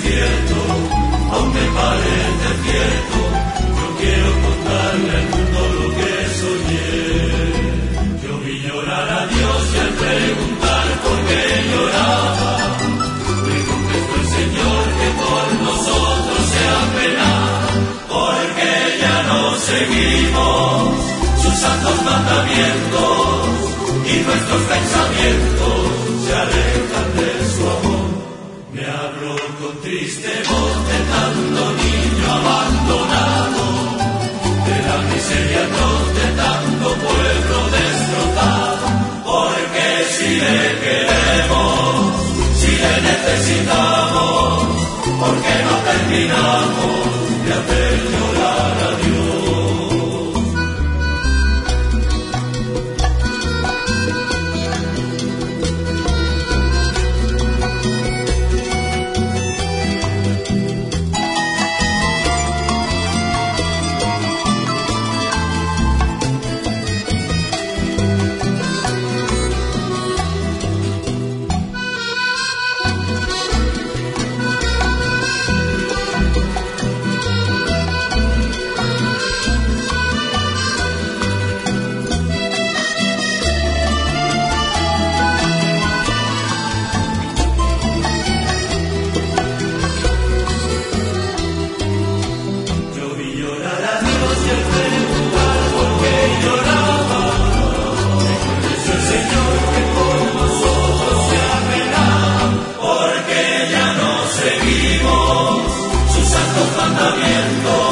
cierto, aún me parece cierto. Yo quiero contarle al mundo lo que soñé. Yo vi llorar a Dios y al preguntar por qué lloraba, me contestó el Señor que por nosotros se apena, porque ya no seguimos sus santos mandamientos y nuestros pensamientos se alejan de su amor. Me habló con triste voz de tanto niño abandonado, de la miseria atroz de tanto pueblo destrozado, porque si le queremos, si le necesitamos, porque no terminamos de hacer llorar a Dios. Sus santos mandamientos